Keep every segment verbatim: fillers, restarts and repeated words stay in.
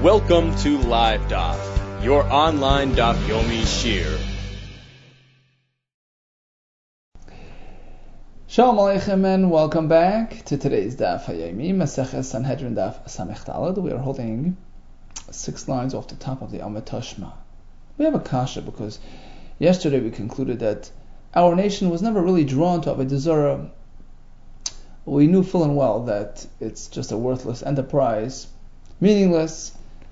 Welcome to Live Daf, your online Daf Yomi Shir. Shalom Aleichem and welcome back to today's Daf Yomi, Maseches Sanhedrin Daf Samech Daled. We are holding six lines off the top of the Amud Tashma. We have a kasha because yesterday we concluded that our nation was never really drawn to Avodah Zarah. We knew full and well that it's just a worthless enterprise, meaningless.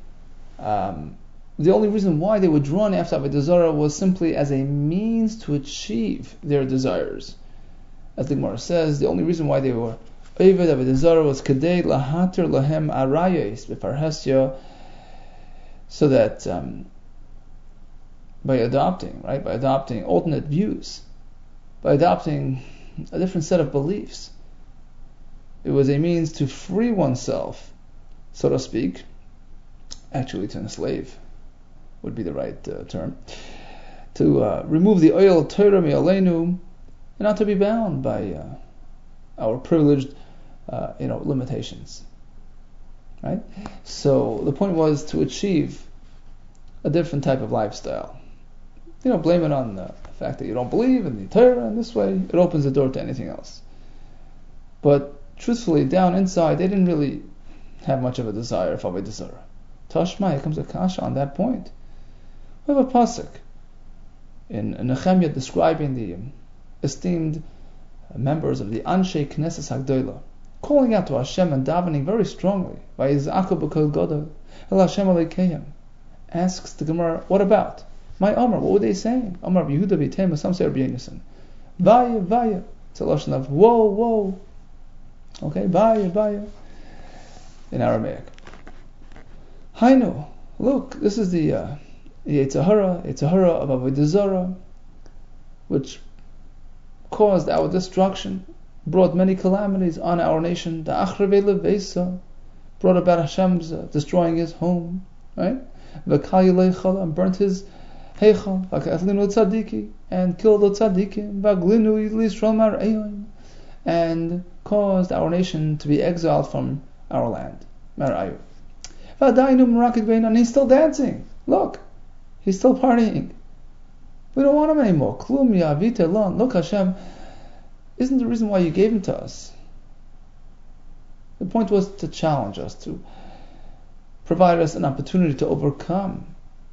Um, the only reason why they were drawn after Avodah Zarah was simply as a means to achieve their desires. As the Gemara says, the only reason why they were Oved Avodah Zarah was Kedei Lahater Lahem Arayos B'Farhesya, so that um, by adopting, right, by adopting alternate views, by adopting a different set of beliefs, it was a means to free oneself, so to speak. Actually, to enslave would be the right uh, term. To uh, remove the oil Torah mi'aleinu, and not to be bound by uh, our privileged, uh, you know, limitations. Right. So the point was to achieve a different type of lifestyle. You know, blame it on the fact that you don't believe in the Torah, and this way it opens the door to anything else. But truthfully, down inside, they didn't really have much of a desire for Avodah Zarah. Tashma, here comes a kasha on that point. We have a pasuk in Nehemiah describing the um, esteemed members of the Anshe Knesset Hagdolah, calling out to Hashem and davening very strongly. Vayizaku b'kol gadol el Hashem Elokeim. Asks the Gemara, what about? My Omar, what were they saying? Omar Yehuda v'Tema, some say Rabbi Yonasan. Vaya, vaya. It's a lashon of whoa, whoa. Okay, vaya, vaya. In Aramaic. Hainu, look, this is the uh, Yetzer Hara, Yetzer Hara of Avodah Zarah, which caused our destruction, brought many calamities on our nation. The Achrevei Levesa brought about Hashem's uh, destroying his home, right? V'kal Yilei and burnt his Heichal, v'katlinu tzadiki, and killed the tzadikim, v'aglinu Yisrael mar'ayim, and caused our nation to be exiled from our land, mar'ayim. And he's still dancing. Look, he's still partying. We don't want him anymore. Look, Hashem isn't the reason why you gave him to us. The point was to challenge us, to provide us an opportunity to overcome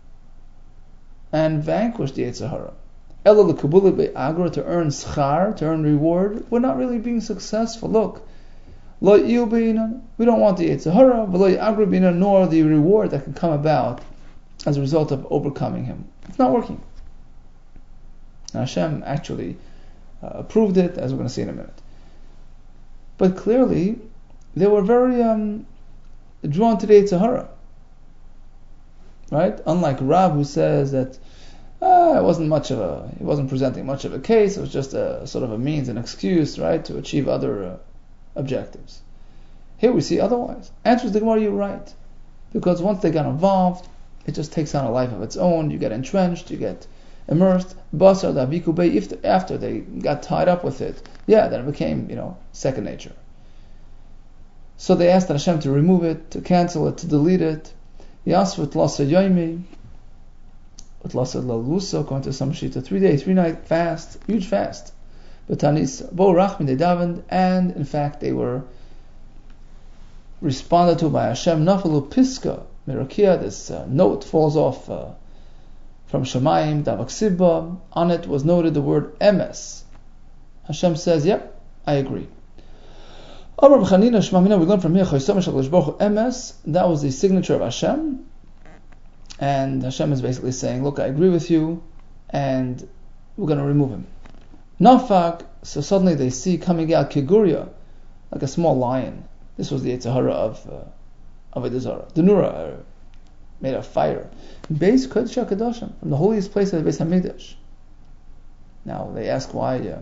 and vanquish the Yetzer Hara. To earn schar, to earn reward. We're not really being successful. Look. We don't want the Yetzer Hara, nor the reward that can come about as a result of overcoming him. It's not working. Now Hashem actually uh, approved it, as we're going to see in a minute. But clearly, they were very um, drawn to the Yetzer Hara. Right? Unlike Rav, who says that uh, it wasn't much of a, he wasn't presenting much of a case, it was just a sort of a means, an excuse, right, to achieve other uh, objectives. Here we see otherwise. Answers the Gemara, you're right. Because once they got involved, it just takes on a life of its own. You get entrenched, you get immersed. Basar daviku bei, if after they got tied up with it, yeah, then it became, you know, second nature. So they asked Hashem to remove it, to cancel it, to delete it. Yasvut lasa yomi, with lasa lalusa, according to some shita, three day, three night fast, huge fast. Batanis bo rachmin, they davened, and in fact they were responded to by Hashem. Nafalu piska mirakia, this uh, note falls off uh, from Shemayim, Davaksibba. On it was noted the word emes. Hashem says, yep, I agree. Amar b'chanina shmamina, we learn from here, emes, that was the signature of Hashem. And Hashem is basically saying, look, I agree with you, and we're going to remove him. Nafak, so suddenly they see coming out Kiguria, like a small lion. This was the Yetzer Hara of uh, Avodah Zarah. The Nura, uh, made of fire. Beis Kodesh HaKadoshim, from the holiest place of the Beis HaMikdash. Now they ask why, uh,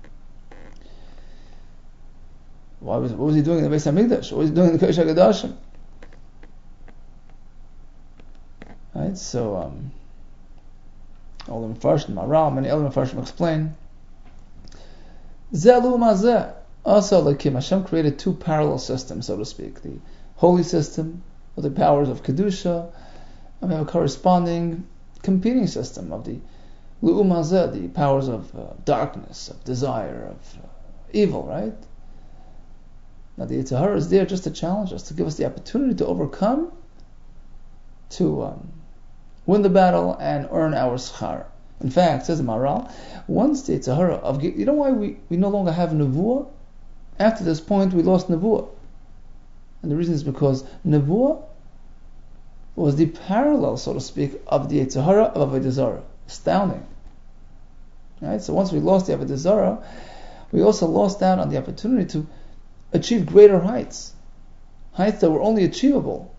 why was, what was he doing in the Beis HaMikdash? What was he doing in the Kodesh HaKadoshim? Right, so, um, all the Mefarshim, Maral, many other Mefarshim explain, Zelu Mazeh, also like Hashem created two parallel systems, so to speak. The holy system of the powers of Kedusha, and we have a corresponding competing system of the Lu'um Hazeh, the powers of uh, darkness, of desire, of uh, evil, right? Now the Yetzer Hara is there just to challenge us, to give us the opportunity to overcome, to um, win the battle and earn our schar. In fact, says the Maharal, once the Yetzer Hara of, you know why we, we no longer have Nevuah? After this point we lost Nevuah. And the reason is because Nevuah was the parallel, so to speak, of the Yetzer Hara of Avodah Zarah. Astounding. Right? So once we lost the Avodah Zarah, we also lost out on the opportunity to achieve greater heights. Heights that were only achievable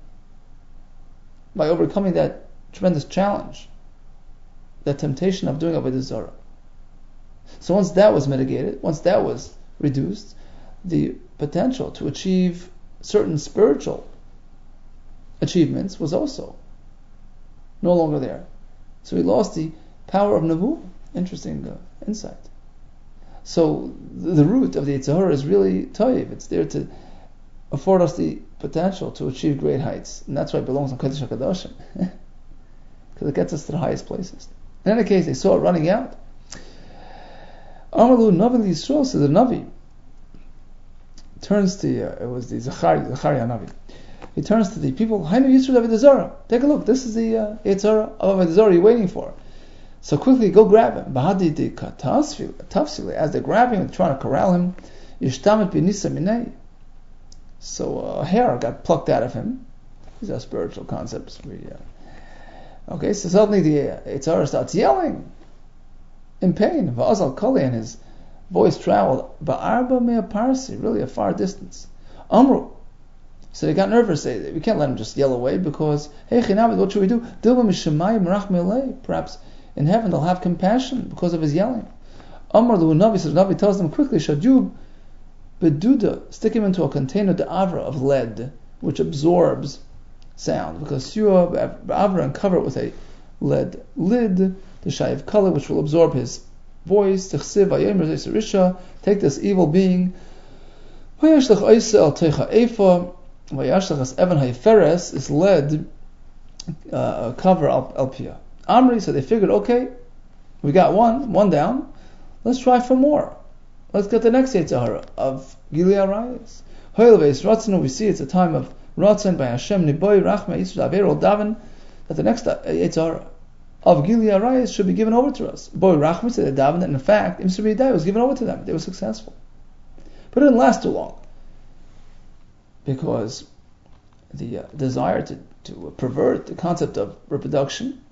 by overcoming that tremendous challenge, that temptation of doing Avodah Zarah. So once that was mitigated, once that was reduced, the potential to achieve certain spiritual achievements was also no longer there. So we lost the power of Nevuah. Interesting uh, insight. So the, the root of the Yetzer Hara is really Toiv. It's there to afford us the potential to achieve great heights. And that's why it belongs in Kodesh HaKadoshim. Because it gets us to the highest places. In any case, they saw it running out. Amalu Navi Yisrael, so the Navi turns to, uh, it was the Zachariah, Zachariah Navi. He turns to the people, Hainu Yisrael Avodah Zarah. Take a look, this is the uh, Yetzer Hara of Avodah Zarah you're waiting for. So quickly go grab him. Bahadi de Tafsili, as they're grabbing him, trying to corral him, Yishtamet Binisa Minei. So a hair got plucked out of him. These are spiritual concepts. We, uh, okay, so suddenly the uh, Yetzer Hara starts yelling in pain. Va'azal Kali, and his voice traveled Ba'arba Mea Parsi, really a far distance. Amru. So they got nervous. They, we can't let him just yell away because, hey, Chinamid, what should we do? Dilba Mishamayim Rachmei Lei. Perhaps in heaven they'll have compassion because of his yelling. Amr Lu Navi, so the Navi tells them quickly, Shadub Beduda, stick him into a container de avra of lead, which absorbs sound, because Sura Avra, and cover it with a lead lid, the Shayiv color, which will absorb his voice. Take this evil being. Vayashlach Oisa al Teicha Eifa, Vayashlach as Evan Hayferes, is lead uh, cover al Alpia. Amri, so they figured, okay, we got one, one down, let's try for more. Let's get the next Yetzer Hara of Gilead Arayis. Hoyelveis Ratzinu, we see it's a time of Ratzin by Hashem Niboy Rachma Yisrael Averol Davin, that the next Yetzer Hara of Gilead Arayis should be given over to us. Boy Rachma said that Davin, that in fact, Imsur B'Yadai was given over to them. They were successful. But it didn't last too long, because the uh, desire to, to pervert the concept of reproduction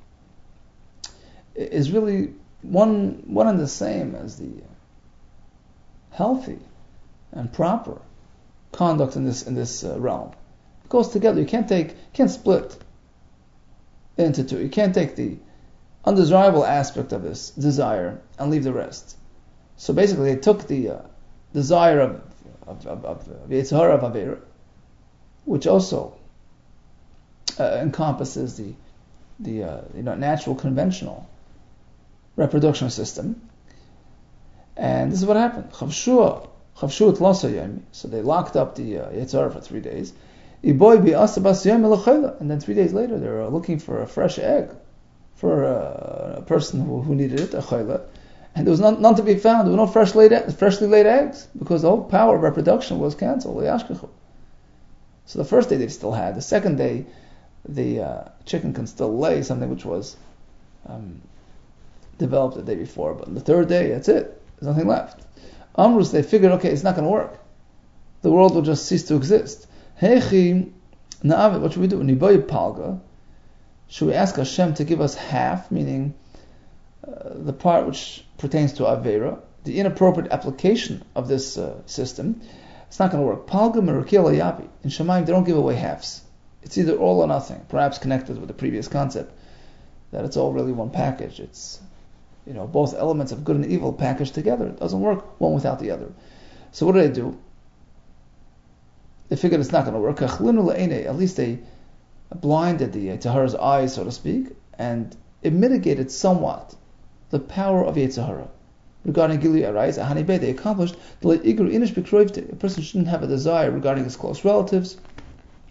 is really one one and the same as the healthy and proper conduct in this in this uh, realm. It goes together. You can't take, you can't split into two. You can't take the undesirable aspect of this desire and leave the rest. So basically, they took the uh, desire of of of, of the Yetzer Hara of Avera, which also uh, encompasses the the uh, you know natural conventional reproduction system. And this is what happened. Chavshua, Chavshua Tlasa Yom. So they locked up the uh, Yetzer Hara for three days. Iboy bi Asabas Yom Elachayla. And then three days later, they were looking for a fresh egg for uh, a person who, who needed it, a chayla. And there was none, none to be found. There were no fresh laid, freshly laid eggs because the whole power of reproduction was cancelled. So the first day they still had. The second day, the uh, chicken can still lay something which was um, developed the day before. But on the third day, that's it. There's nothing left. Amrus, they figured, okay, it's not going to work. The world will just cease to exist. Hechi na'avet, what should we do? Niboy palga. Should we ask Hashem to give us half, meaning uh, the part which pertains to Avera, the inappropriate application of this uh, system? It's not going to work. Palga merukia layavi. In Shemaim, they don't give away halves. It's either all or nothing. Perhaps connected with the previous concept that it's all really one package. It's you know both elements of good and evil packaged together. It doesn't work one without the other. So what do they do? They figured it's not going to work. At least they blinded the Yetzer Hara's eyes, so to speak, and it mitigated somewhat the power of Yetzer Hara. Regarding Gilead Arayis, Hanibeh, they accomplished the a person shouldn't have a desire regarding his close relatives,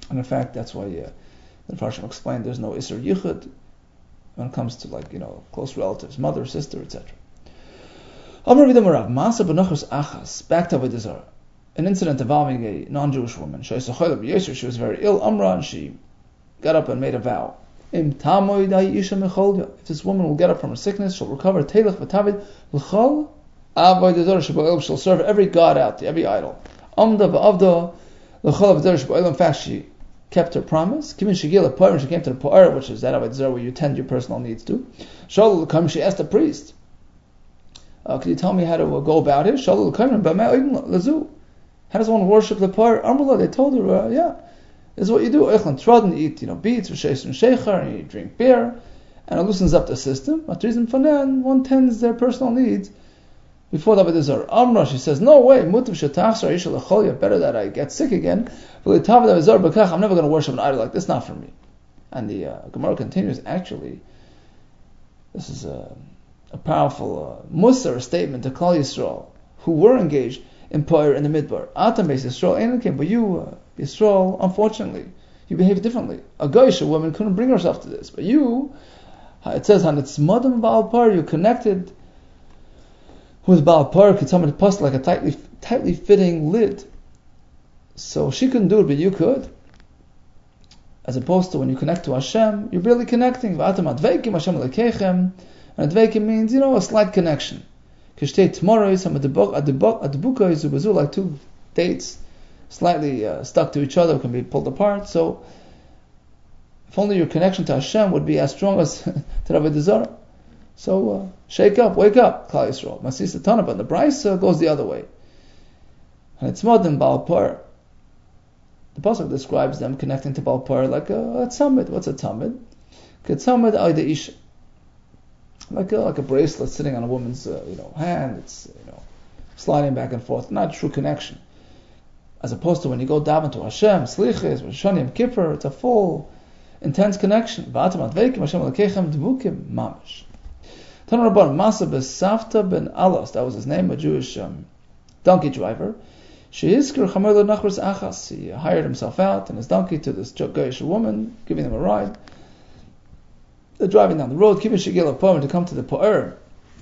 And in fact, that's why uh, the Farshim explained there's no Isser Yichud when it comes to, like, you know, close relatives, mother, sister, et cetera. Amar Vidamarav, Masa Benachos Achas, back to Avodah Zarah. An incident involving a non-Jewish woman. She was very ill, Amra, and she got up and made a vow. If this woman will get up from her sickness, she'll recover. She'll serve every god out there, every idol. In fact, she kept her promise. When she came to the Pa'ar, which is that Avodah Zarah where you tend your personal needs to, she asked the priest, uh, can you tell me how to uh, go about it? How does one worship the Pa'ar? They told her, uh, yeah, this is what you do. You eat, you know, beets, and you drink beer, and it loosens up the system. One tends their personal needs before the Avodah Zarah. Amra, she says, no way, better that I get sick again. I'm never going to worship an idol like this, not for me. And the uh, Gemara continues, actually, this is a, a powerful uh, Musar statement to Klal Yisrael, who were engaged in Pa'ar in the Midbar. Atam Beis Yisrael ain't came, but you, uh, Yisrael, unfortunately, you behave differently. A Goyish, a woman, couldn't bring herself to this, but you, it says on its Madam Baal Pa'ar, you connected with Baal Pa'ar, could someone post like a tightly, tightly fitting lid. So she couldn't do it, but you could. As opposed to when you connect to Hashem, you're barely connecting. V'atam adveikim Hashem lekechem, and adveikim means, you know, a slight connection. Kishtei tmoros adbuka izubazu, like two dates slightly uh, stuck to each other, can be pulled apart. So if only your connection to Hashem would be as strong as to Avodah Zarah. So uh, shake up, wake up, Klal Yisrael. Masis Tana, but the Brisa goes the other way. And it's more than Baal Pa'ar. The Pasuk describes them connecting to Baal Pa'ar like a, a tzamid. What's a tzamid? A tzamid ayda isha. Like a, like a bracelet sitting on a woman's uh, you know hand. It's you know sliding back and forth. Not true connection. As opposed to when you go daven to Hashem, Slichis, Shani Yom Kippur, it's a full, intense connection. V'atam adveikim Hashem lekechem dvukim mamash. Tana Rabban Masa Besafta ben Alos, that was his name, a Jewish um, donkey driver. He hired himself out and his donkey to this Goyish woman, giving them a ride. They're driving down the road, keeping Shigil Pa'ar to come to the Pa'ar.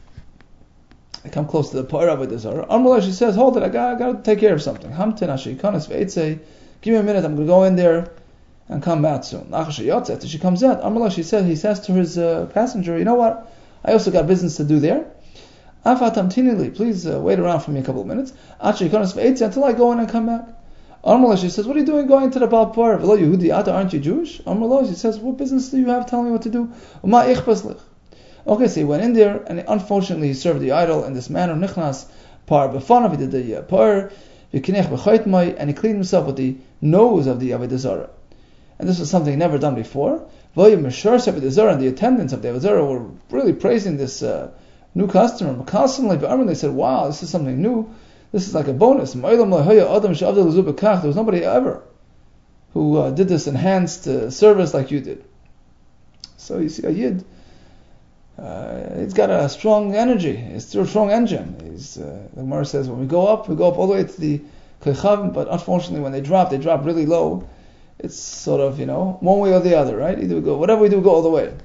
They come close to the Pa'ar of Avodah Zarah. Amrullah, she says, hold it, I got, I got to take care of something. Hamtin Ashikanis Ve'etzei, give me a minute, I'm going to go in there and come back soon. After she comes out, Amrullah, she says, he says to his uh, passenger, you know what, I also got business to do there. Please uh, wait around for me a couple of minutes until I go in and come back. Amrullah, she says, what are you doing going to the Baal Pa'ar? V'lo Yehudi ata, aren't you Jewish? Amrullah, she says, what business do you have telling me what to do? Okay, so he went in there and unfortunately he served the idol in this manner. Nichnas Pa'ar b'fanav, he did the uh, Pa'ar, v'kinech b'chaytmai, and he cleaned himself with the nose of the Avodah Zarah. And this was something never done before. V'yim Meshar Avodah Zarah, and the attendants of the Avodah Zarah were really praising this uh, new customer. They said, wow, this is something new. This is like a bonus. There was nobody ever who uh, did this enhanced uh, service like you did. So you see, a Yid, uh, it's got a strong energy. It's still a strong engine. He's, uh, the Gemara says, when we go up, we go up all the way to the Kechavim, but unfortunately when they drop, they drop really low. It's sort of, you know, one way or the other, right? Either we go, whatever we do, we go all the way.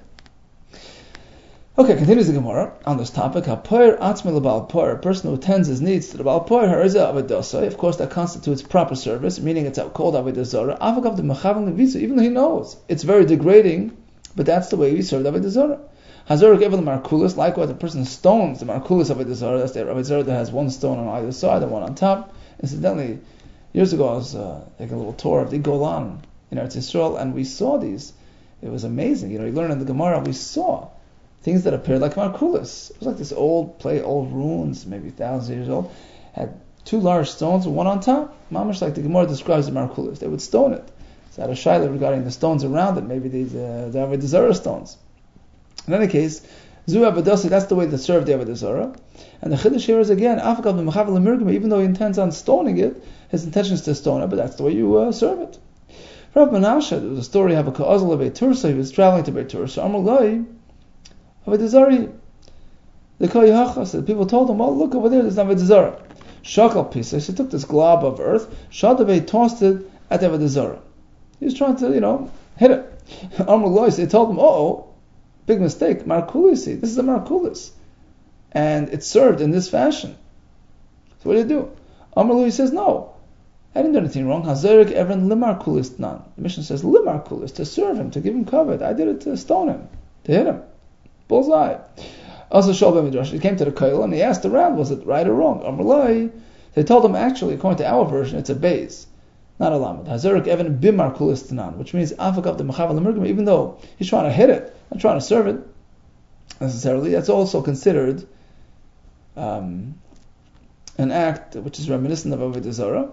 Okay, continues the Gemara on this topic. HaPa'ar atzmi l'Baal Pa'ar, a person who attends his needs to the Baal Pa'ar, hariza avodah, of course that constitutes proper service, meaning it's called avodah zarah. Avagav the mechavan levizu, even though he knows it's very degrading, but that's the way we serve avodah zarah. Hazor gave the markulis, likewise the person stones the markulis of avodah zarah. That's the avodah zarah that has one stone on either side and one on top. Incidentally, years ago I was uh, taking a little tour of the Golan in Eretz Yisrael, and we saw these. It was amazing. You know, you learn in the Gemara, we saw things that appeared like markulis. It was like this old play, old ruins, maybe thousands of years old, had two large stones with one on top. Mamash, like the Gemara describes the markulis. They would stone it. So I had a shaila regarding the stones around it, maybe these uh, the Avodah Zarah stones. In any case, Zu Avodah, that's the way they serve the Avodah Zarah. And the Chiddush here is again, Afakav the Mechavel Mirgim, even though he intends on stoning it, his intention is to stone it, but that's the way you uh, serve it. Rav Menashe, there was a story of a Ka'azal of Beit Tursa, he was traveling to Beit Tursa, Amalai, Avodah Zarah. The Koyahachas, the people told him, well, look over there, there's Avodah Zarah. Shakal Pisa, he took this glob of earth, Shadavei tossed it at Avodah Zarah. He was trying to, you know, hit it. Amr Lois, they told him, oh, big mistake, Markulisi. This is a Markulis. And it's served in this fashion. So what do you do? Amr Lois says, no, I didn't do anything wrong. Hazarik Evran Limarkulis Nan. The mission says Limarkulis, to serve him, to give him cover. I did it to stone him, to hit him. Bullseye. Also, Shalbei Midrash, he came to the Koil and he asked around, was it right or wrong? Amr Lois, they told him, actually, according to our version, it's a base, not a lamed. Hazarik Evan Bimarkulis Nan, which means Afak the Mechav Lemurgim, even though he's trying to hit it, not trying to serve it necessarily, that's also considered um, an act which is reminiscent of Avodah Zarah.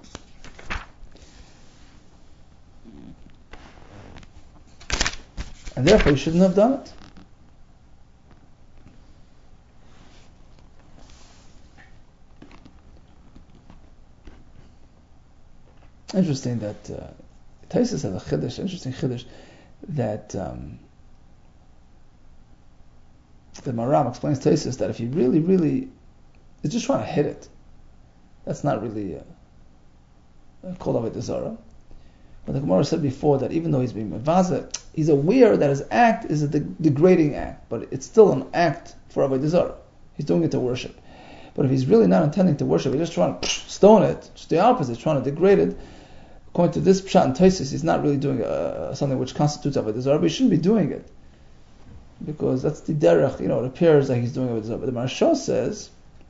And therefore you shouldn't have done it. Interesting that uh, Taisus has a chiddush, interesting chiddush, that um, the Maram explains Taisus that if you really, really is just trying to hit it, that's not really uh, called Avodah Zarah. But the Gemara said before that even though he's being mevazeh, he's aware that his act is a de- degrading act, but it's still an act for Avodah Zarah. He's doing it to worship. But if he's really not intending to worship, he's just trying to stone it, just the opposite, trying to degrade it. According to this Pshat and Taisus, he's not really doing uh, something which constitutes Avodah Zarah, but he shouldn't be doing it. Because that's the derech, you know, it appears like he's doing Avodah Zarah. But the Maharsha says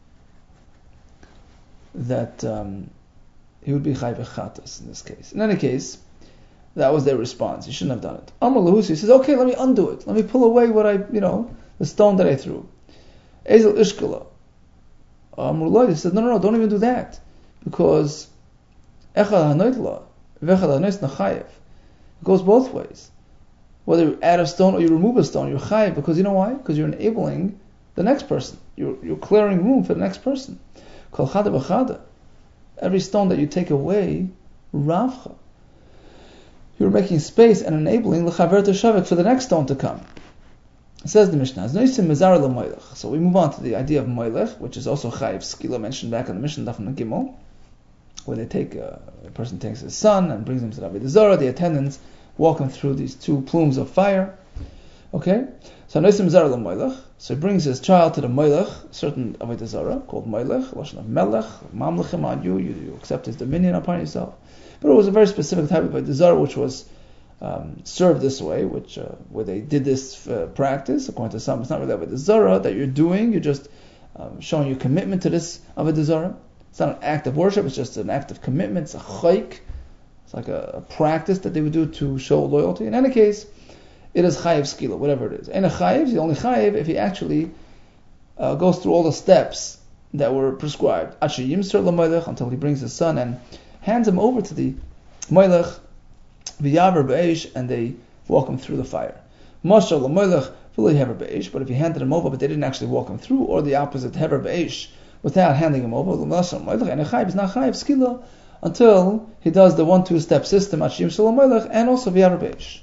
that um, he would be chai v'chatas in this case. In any case, that was their response. He shouldn't have done it. Amr Lahusi, he says, okay, let me undo it. Let me pull away what I, you know, the stone that I threw. Ezel Ishkala. Amr Lahusi said, no, no, no, don't even do that. Because Echad HaNoitla, Vechad HaNoit Nachayev. It goes both ways. Whether you add a stone or you remove a stone, you're chayev, because you know why? Because you're enabling the next person. You're, you're clearing room for the next person. Kol chada b'chada. Every stone that you take away, ravcha. You're making space and enabling l'chaver teshavik for the next stone to come. It says the Mishnah, so we move on to the idea of moilech, which is also chayiv skila mentioned back in the Mishnah Daf and Gimel, where they take uh, a person takes his son and brings him to the Avodah Zarah. The attendants walk him through these two plumes of fire. Okay, so noisim zara l'moilech. So he brings his child to the moilech, certain Avodah Zarah called moilech, lashon of melech, mamlechem on you, you accept his dominion upon yourself. But it was a very specific type of Avodah Zarah which was um, served this way, which uh, where they did this uh, practice. According to some, it's not really Avodah Zarah that you're doing. You're just um, showing your commitment to this Avodah Zarah. It's not an act of worship. It's just an act of commitment. It's a chayk. It's like a, a practice that they would do to show loyalty. In any case, it is chayiv skila, whatever it is. And a chayiv, he's only chayiv if he actually uh, goes through all the steps that were prescribed. Achi yimser l'moilech, until he brings his son and hands him over to the moilech, v'yaver be'esh, and they walk him through the fire. Moshe l'moilech v'lo hever be'esh, but if he handed him over, but they didn't actually walk him through, or the opposite, hever be'esh, without handing him over, l'moshe l'moilech, and a chayiv is not chayiv skila, until he does the one two step system, Achim Shalom Melech, and also V'yar Beish.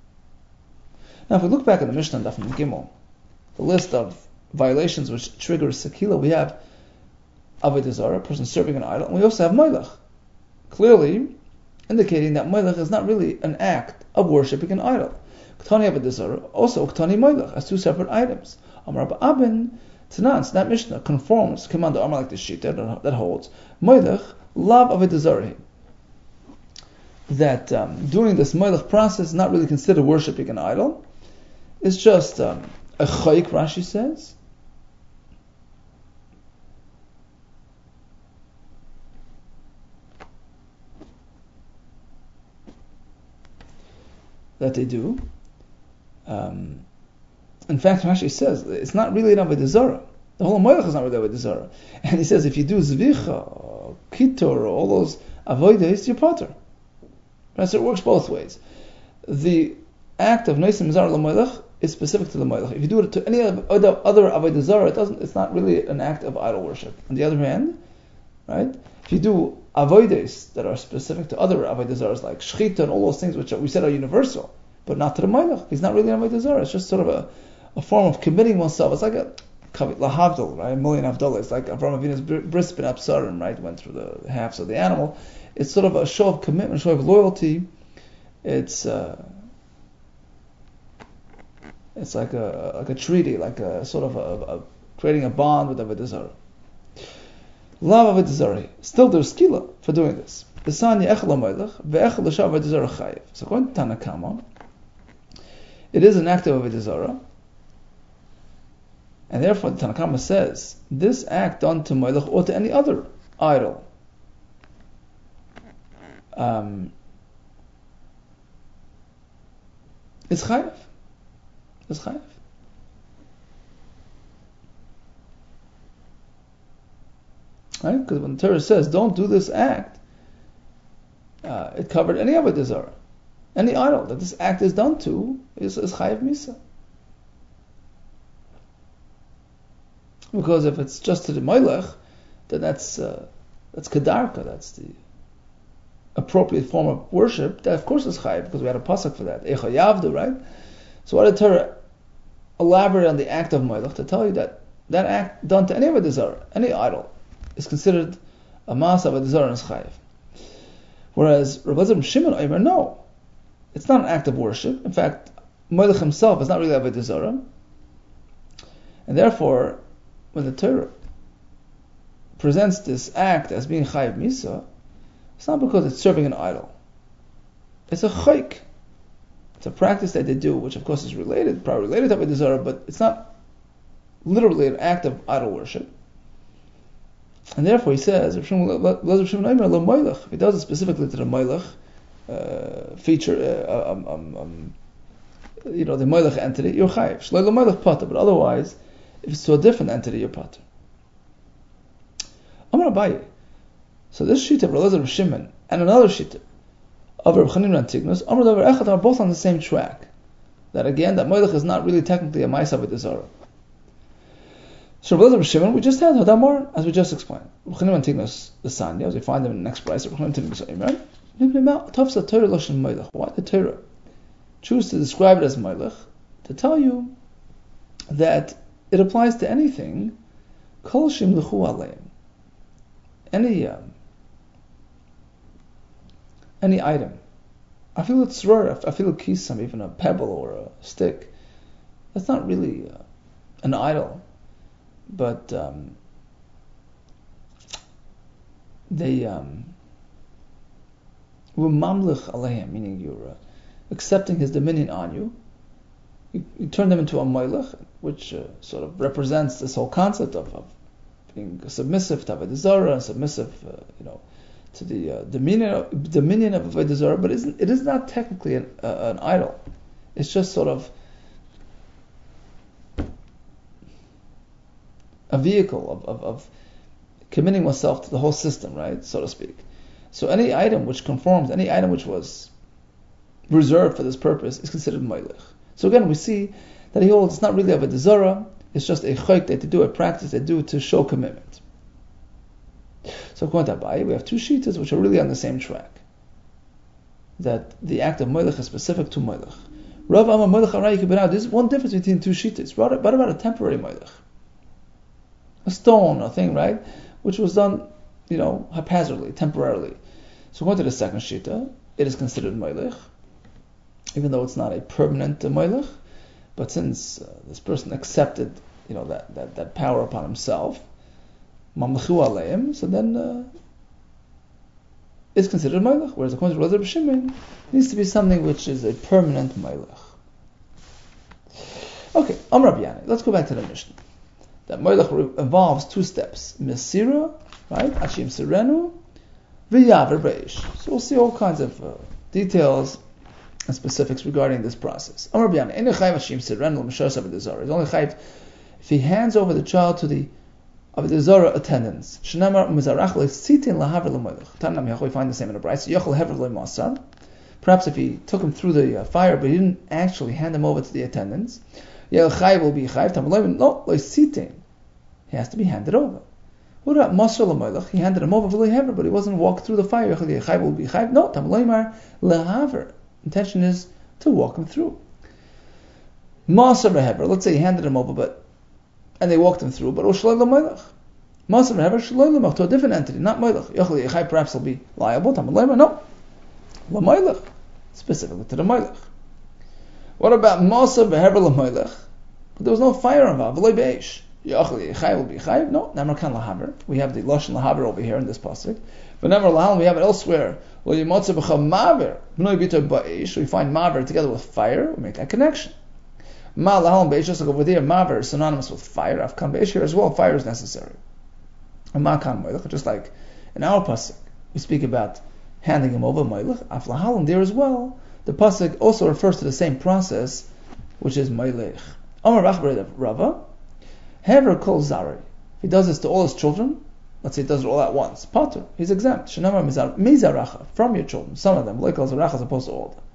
Now, if we look back at the Mishnah Daf and Gimel, the list of violations which trigger Sekila, we have Avodah Zarah, a person serving an idol, and we also have Melech, clearly indicating that Melech is not really an act of worshipping an idol. Ktani Avodah Zarah, also Ktani Melech, as two separate items. Amar Rabba Abin, Tanans, that Mishnah conforms, Commander Amar like the Shita that holds, Melech, love of a desire, that um, doing this moilech process is not really considered worshipping an idol. It's just um, a chayik, Rashi says. That they do. Um, in fact, Rashi says it's not really an avodah zarah. The whole moilech is not really avodah zarah. And he says if you do zvicha, kitor, or all those avodas, you're potter. Right? So it works both ways. The act of noisim zar l'moilech is specific to the moilech. If you do it to any other other avodah zarah, it doesn't. It's not really an act of idol worship. On the other hand, right? If you do avodas that are specific to other avodah zarahs like shchita and all those things which are, we said are universal, but not to the moilech, he's not really an avodah zarah. It's just sort of a, a form of committing oneself. It's like a lahavdil, right? A million Havdalah. It's like Avraham Avinu's bris ben Absarim, right? Went through the halves of the animal. It's sort of a show of commitment, a show of loyalty it's uh, it's like a like a treaty, like a sort of a, a creating a bond with Avodah Zarah. Love Avodah Zarah. Still, there's skila for doing this. So according to Tanna Kama, it is an act of Avodah Zarah, and therefore the Tanna Kama says this act done to Moilech or to any other idol um, is chayav. Is chayav. Right? Because when the Torah says don't do this act, uh, it covered any Avodah Zarah. Any idol that this act is done to is, is chayav misa. Because if it's just to the Moilech, then that's uh, that's kedarka, that's the appropriate form of worship. That of course is chayav, because we had a pasuk for that. Echa yavdu, right? So why did Torah elaborate on the act of Moilech to tell you that that act done to any Avodah Zarah, any idol, is considered a mas of Avodah Zarah and is chayav. Whereas Rabbi Elazar Shimon Omer, no, it's not an act of worship. In fact, Moilech himself is not really Avodah Zarah, and therefore, when the Torah presents this act as being chayav misa, it's not because it's serving an idol. It's a chayk. It's a practice that they do, which of course is related, probably related to Avodah Zarah, but it's not literally an act of idol worship. And therefore he says, if he does it specifically to the Moilech uh, feature, uh, um, um, um, you know, the Moilech entity, you're chayav. Shloi l'moilech pater, but otherwise, if it's to a different entity, you're pater. Amar Abaye. So this shita of Rabbi Elazar Shimon and another shita of Rabbi Chanina and Tignus, Amar Davar Echad, are both on the same track. That again, that Moilech is not really technically a Ma'aseh Avodah Zarah. So Rabbi Elazar Shimon, we just had Hadamar, as we just explained. Rabbi Chanina and Tignus, the Sanya, as we find them in the next price, Rabbi Chanina and Tignus, Amen. Why the Torah choose to describe it as Moilech? To tell you that it applies to anything, Kol Shimlechu Aleim. Any um, any item. I feel it's rare, I feel a kisam, even a pebble or a stick. That's not really uh, an idol, but um, they um, were mamlich aleim, meaning you're uh, accepting his dominion on you. You, you turn them into a moilech, which uh, sort of represents this whole concept of, of being submissive to Avodah Zarah and submissive, uh, you know, to the uh, dominion of, dominion of Avodah Zarah, but isn't, it is not technically an, uh, an idol. It's just sort of a vehicle of, of, of committing oneself to the whole system, right, so to speak. So any item which conforms, any item which was reserved for this purpose is considered moilech. So again, we see that he holds it's not really Avodah Zarah, it's just a chayk that they do, a practice they do to show commitment. So according to Abaye, we have two shitas which are really on the same track. That the act of moilech is specific to moilech. Rav Amar moilech aray kibbutz. There's one difference between two shitas. What about a temporary moilech? A stone, a thing, right? Which was done, you know, haphazardly, temporarily. So according to the second shita, it is considered moilech, even though it's not a permanent moilech. But since uh, this person accepted, you know, that, that, that power upon himself, mamlechu aleim, so then uh, it's considered moilech. Whereas according to Rabbi Shimon, it needs to be something which is a permanent moilech. Okay, Amar Rabbi Yanai. Let's go back to the Mishnah. That moilech involves two steps: mesira, right? Ashim sirenu, v'yaver breish. So we'll see all kinds of uh, details and specifics regarding this process. Amar Rabbi Yanai, Ein chayav Ashim sirenu l'mishas Avodah Zarah. It's only chayav if he hands over the child to the Avodah Zarah attendants. Shenamar mizarach le'tzitin lahaver l'moilech. Tanam Yachol, we find the same in the Brayso. Yachol hever le'masar. Perhaps if he took him through the uh, fire, but he didn't actually hand him over to the attendants, Yel chayav will be chayav. Tamaloim no le'tzitin. He has to be handed over. What about masar l'moilech? He handed him over v'le'hever, but he wasn't walked through the fire. Yachol chayav will be chayav. No, tamaloimar le'haver. Intention is to walk him through. Masar v'hever. Let's say he handed him over, but and they walked him through, but oh shaloi l'moilech. Masar v'hever shaloi l'moilech, to a different entity, not moilech. Yachol yechai, perhaps he'll be liable. Tamaloimar, no, l'moilech. specifically to the Moilech. What about Mosa Behever L'Moilech? But there was no fire involved. V'loi be'esh. Yachli Yechai will be Chai. No, Nemer Kan Lahaver. We have the Lashon Lahaver over here in this pasuk. But Nemer Lahal, we have it elsewhere. Lo Yimotze B'cha Maver. B'noi B'ito Ba'esh. We find Maver together with fire. We make that connection. Ma Lahal Be'esh, just like over there, Maver is synonymous with fire. Afkan Be'esh here as well, fire is necessary. And Ma Kan Moilech, just like in our pasuk, we speak about handing him over Moilech. Af Lahal, there as well, the pasuk also refers to the same process, which is Moilech. Amar Rachbar Rava, Hever Kol Zari. If he does this to all his children, let's say he does it all at once, Pater, he's exempt. Shenamar Mizaracha, from your children, some of them, like Zaracha as opposed to all of them.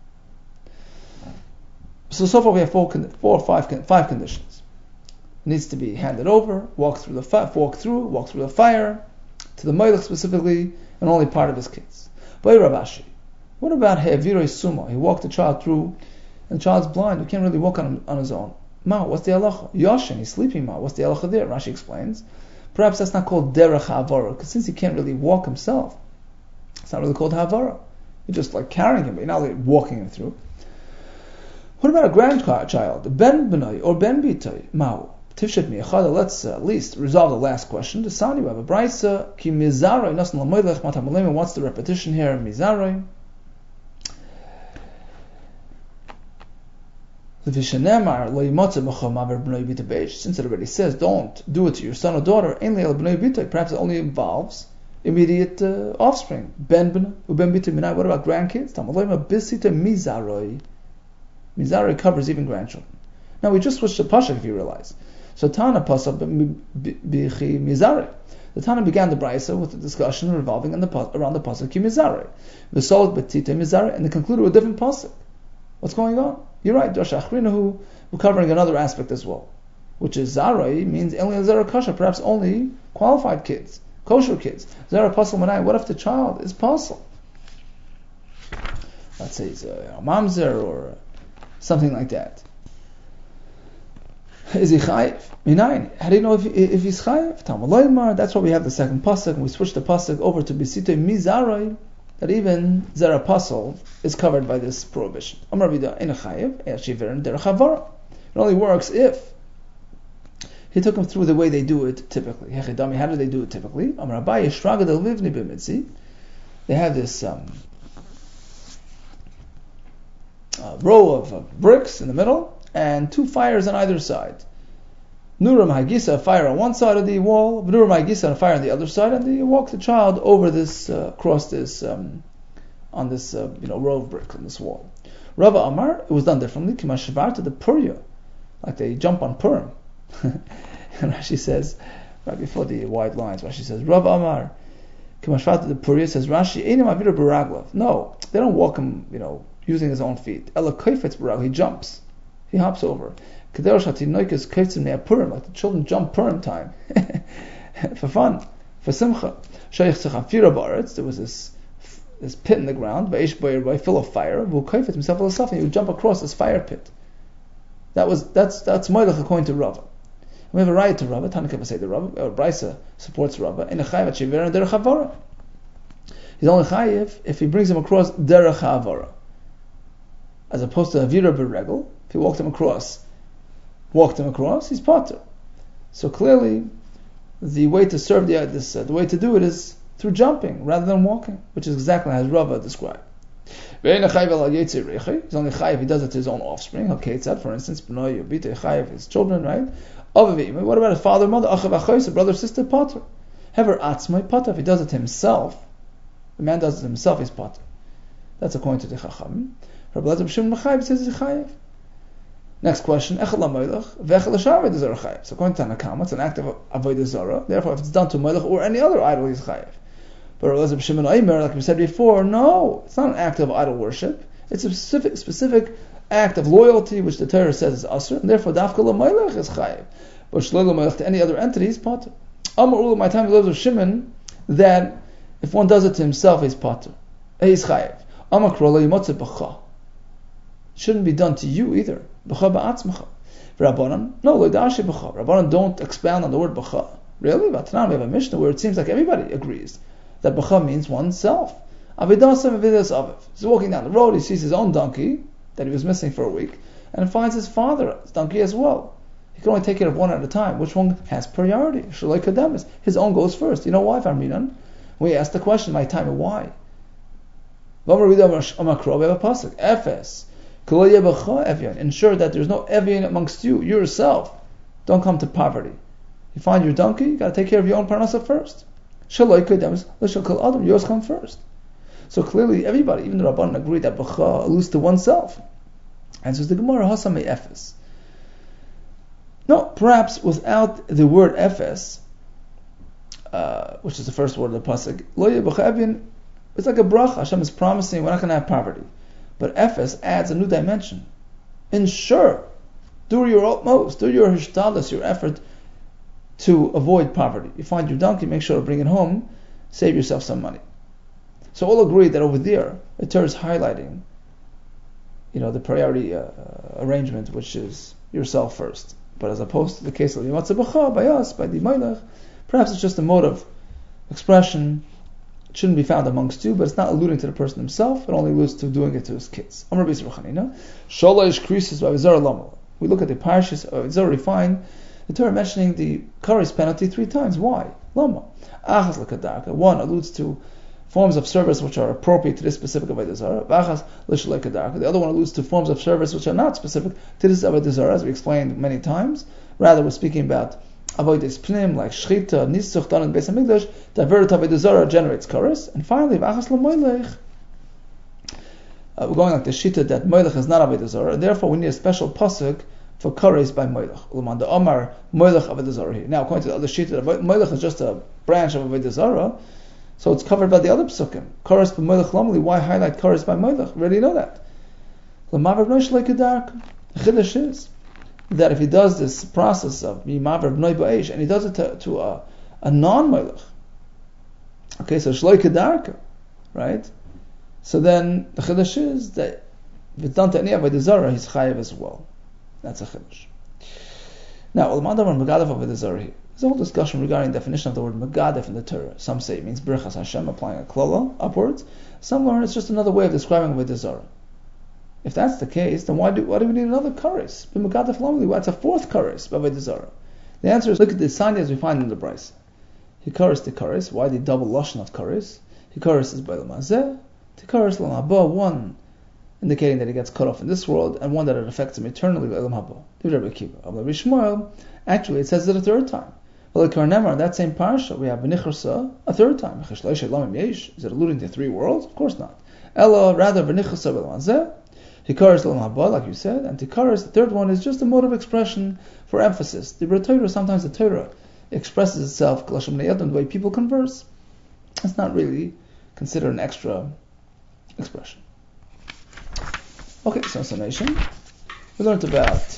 So, so far we have four, four or five, five conditions. It needs to be handed over, walk through the fi- walk through, walk through the fire, to the Moilech specifically, and only part of his kids. But Ravashi, what about He'aviroi Suma? He walked the child through, and the child's blind, he can't really walk on, on his own. Ma, what's the halacha? Yoshin, he's sleeping, Ma, what's the halacha there? Rashi explains. Perhaps that's not called derech ha'avara, because since he can't really walk himself, it's not really called ha'avara. You're just like carrying him, but you're not really walking him through. What about a grandchild? Ben benoi or ben bitoi? Ma'u. Tifshet mi'achada, let's uh, at least resolve the last question. The Sani, we have a brisa, ki mizaroi nasan l'moilech matamalema, what's the repetition here? Mizaroi. Since it already says, don't do it to your son or daughter, perhaps it only involves immediate uh, offspring. Ben ben ben bitoi. What about grandkids? Mizaroi covers even grandchildren. Now we just switched to pasuk, if you realize. So Tana pasuk bichi mizaroi. The Tana began the brisa with a discussion revolving on the, around the pasuk ki mizaroi. V'solat betite mizaroi, and they concluded with a different pasuk. What's going on? You're right, Dosh Achrinahu, we're covering another aspect as well, which is Zarai means Elin Zara Kasha, perhaps only qualified kids, kosher kids. Zara Pasal Manai, what if the child is Pasal? Let's say he's a Mamzer or something like that. Is he Chayiv? Minayin. How do you know if, if he's Chayiv? Talmud, that's why we have the second pasuk, and we switch the pasuk over to Bisite Mizarai, that even Zera Pasal is covered by this prohibition. Amar Vida in a chayiv, it only works if he took him through the way they do it typically. How do they do it typically? Amar Abaye Shraga del Livni b'mitzi. They have this um, uh, row of uh, bricks in the middle and two fires on either side. Nuram Hagisa, a fire on one side of the wall, Nuram Hagisa, a fire on the other side, and they walk the child over this, uh, across this, um, on this, uh, you know, row of brick on this wall. Rava Amar, it was done differently. Kimashavar to the Purya, like they jump on Purim. And Rashi says, right before the white lines, Rashi says, Rava Amar, Kimashavar to the Purya, says Rashi, Einim Avira Baraglav. No, they don't walk him, you know, using his own feet. Ela Kaifetz Baraglav, he jumps, he hops over. Like the children jump Purim time for fun, for simcha. There was this this pit in the ground, full of fire. And he would jump across this fire pit. That was that's that's Moilech according to Rava. We have a right to Rava. Tanakh say the Rava or Brisa supports Rava in a chayiv at shivera and derech havara. He's only chayiv if he brings him across derech havara, as opposed to avira b'regel. If he walked him across. Walked him across, he's potter. So clearly, the way to serve the this uh, the way to do it is through jumping rather than walking, which is exactly as Rava described. He's only chayiv if he does it to his own offspring. Okay, it's that for instance, chayiv his children, right? What about his father, mother, a brother, sister, potter? However, atzmai potter. If he does it to himself, the man does it to himself, he's potter. That's according to the Chachamim. Rabbi Elazar B'Shimon Chayiv says he's chayiv. Next question, Echel HaMoilech, V'echel HaShar Avodah Zarah Chayiv. So according to Tanakama, it's an act of Avodah Zarah. Therefore, if it's done to Moilech or any other idol, he's Chayiv. But Rabbi Elazar B'Shimon Omer, like we said before, no, it's not an act of idol worship. It's a specific, specific act of loyalty, which the Torah says is Asr, and therefore Dafka LaMoilech is Chayiv. But Shloi LaMoilech to any other entity is Potter. Amar Ula, my time Rabbi Elazar B'Shimon, that if one does it to himself, he's Potter. He's Chayiv. Amar Krola Yimotze B'cha. Shouldn't be done to you either. B'cha ba'atzmacha. Rabbanan, no, loidashi b'cha. Rabbanan don't expound on the word b'cha. Really? But now we have a Mishnah where it seems like everybody agrees that b'cha means oneself. Avidasam Avidas Aviv. He's walking down the road, he sees his own donkey that he was missing for a week, and finds his father's donkey as well. He can only take care of one at a time. Which one has priority? Shaloi Kademis. His own goes first. You know why, Varminan? We asked the question, my time, why? We have a pasuk. Efes. Ensure that there's no Evian amongst you, yourself. Don't come to poverty. You find your donkey, you got to take care of your own parnasa first. Shaloi Kademis. L'shakal Adam. Yours come first. So clearly, everybody, even the Rabbanan, agreed that B'cha alludes to oneself. And so the Gemara, Hasamei Efes. No, perhaps without the word Efes, uh, which is the first word of the pasuk, Lo Yeb'cha Evian, it's like a bracha. Hashem is promising we're not going to have poverty. But Efes adds a new dimension. Ensure, do your utmost, do your hishtadlus, your effort to avoid poverty. You find your donkey, make sure to bring it home, save yourself some money. So all agree that over there, the Torah is highlighting, you know, the priority uh, arrangement, which is yourself first. But as opposed to the case of Yimatzah B'cha, by us, by the Melech, perhaps it's just a mode of expression. It shouldn't be found amongst you, but it's not alluding to the person himself. It only alludes to doing it to his kids. Amar Beis Ruchanina, Sholosh Krisis V'Avizar Lama. We look at the parashas of Avizar, we find the Torah mentioning the Kares penalty three times. Why? Lama. Achas L'Kadarka. One alludes to forms of service which are appropriate to this specific Avodah Zarah. V'achas L'Shalei Kadarka. The other one alludes to forms of service which are not specific to this Avodah Zarah, as we explained many times. Rather, we're speaking about Avodas Pnim, like Shchita, Nisuch, done in Beis Hamikdash. Diverted Avodah Zarah generates Kares. And finally, V'achas L'Moilech. Uh, we're going like the Shita that Moilech is not Avodah Zarah, and therefore we need a special pasuk for Kares by Moilech. Ulamanda Omar Moilech Avodah Zarah here. Now, according to the other Shita, Moilech is just a branch of Avodah Zarah, so it's covered by the other psukim. Kares by Moilech Lomli. Why highlight Kares by Moilech? We already know that. L'maver b'noi shlei kedarka. The chiddush is that if he does this process of Yimaver b'noi ba'esh, and he does it to, to a, a non-Moilech, okay, so shlei kedarka, right? So then the chiddush is that if it's done to any Avodah Zarah, he's chayav as well. That's a chiddush. Now, Ulamanda on Megadef Avodah Zarah here. There's a whole discussion regarding the definition of the word Megadef in the Torah. Some say it means Birchas Hashem, applying a klola upwards. Some learn it's just another way of describing Avodah Zarah. If that's the case, then why do why do we need another kares? B'Megadef Lamli, what's a fourth kares by Avodah Zarah? The answer is, look at the sanyas we find in the Brisa. He kares the kares. Why the double lashon of kares? He kares is by Lamazeh. Tikaris L'Olam Haba, one indicating that he gets cut off in this world, and one that it affects him eternally by L'Olam Haba. Actually, it says it a third time. Well, in that same parsha, we have V'nichrasa a third time. Is it alluding to three worlds? Of course not. Ella, rather, V'nichrasa B'Lamazeh, Tikaris L'Olam Haba, like you said, and Tikaris, the third one, is just a mode of expression for emphasis. The Torah, sometimes the Torah expresses itself the way people converse. It's not really considered an extra expression. Okay, so in summation, we learned about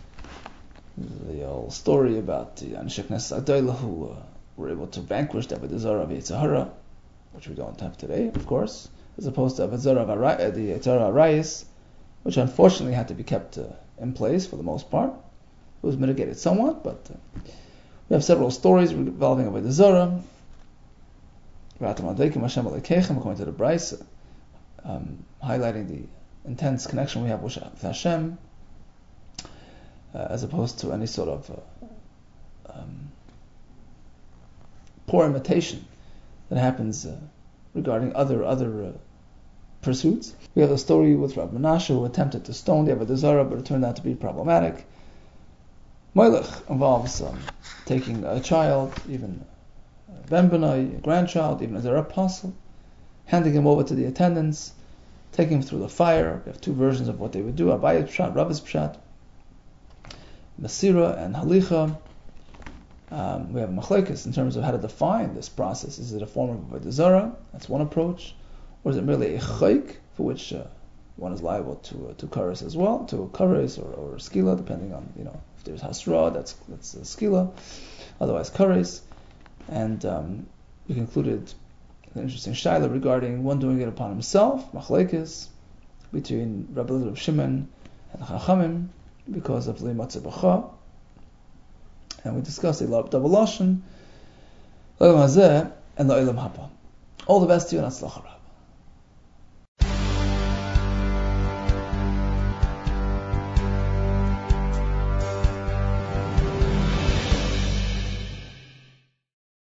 the old story about the Anshei Knesset Adolah who uh, were able to vanquish the Avodah Zarah of Yetzer Hara, which we don't have today, of course, as opposed to Avodah Zarah of Arayis, the Yetzer Hara Arayis, which unfortunately had to be kept uh, in place for the most part. It was mitigated somewhat, but uh, we have several stories involving Avodah Zarah. According to the Brisa, um, highlighting the intense connection we have with Hashem, uh, as opposed to any sort of uh, um, poor imitation that happens uh, regarding other other uh, pursuits. We have a story with Rav Menashe who attempted to stone the Avodah Zarah, but it turned out to be problematic. Moilech involves um, taking a child, even Ben Benai, a grandchild, even as an apostle, handing him over to the attendants, taking him through the fire. We have two versions of what they would do: Abayis Pshat, Rav's Pshat, Masira and Halicha. Um, we have Machlekes in terms of how to define this process. Is it a form of Avodah Zarah? That's one approach, or is it merely a chayk for which uh, one is liable to uh, to kares as well, to a kares or, or skila, depending on, you know, if there's hasra, that's that's a skila, otherwise kares. And um, we concluded an interesting shaila regarding one doing it upon himself, machlekes, between Rabbi Eliezer of Shimon and the Chachamim, because of Yimatzah B'cha. And we discussed a double lashon, L'Olam Hazeh and L'Olam Haba. All the best to you and Atzlach.